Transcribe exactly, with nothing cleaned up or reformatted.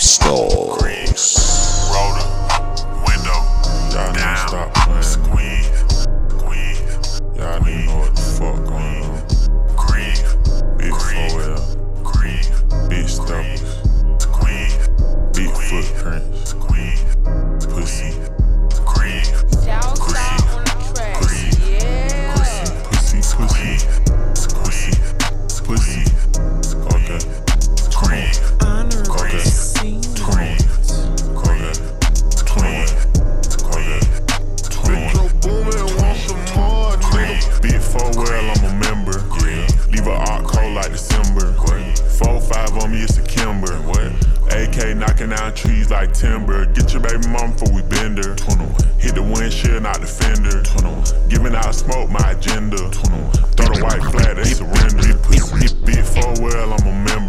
Stars. Roller, window, Y'all down, niggas stop playing. squeeze, squeeze, Y'all niggas know what the fuck going on. grieve, Big Grieve. four L, grieve, big steppers, squeeze, big Grieve. footprints, squeeze, pussy, grieve, South side on the track. Yeah. pussy, pussy, pussy, squeeze, pussy. Okay, grieve, okay, grieve, okay, twin, okay, Metro Boomin, want some more, nigga. Big four well, I'm a member. Yeah. Leave a art cold like December. Four five on me, it's a Kimber. A K knocking down trees like timber. Get your baby mama before we bend her. Hit the windshield, not the fender. Giving out smoke, my agenda. Throw the white flag, they surrender. Big four well, I'm a member.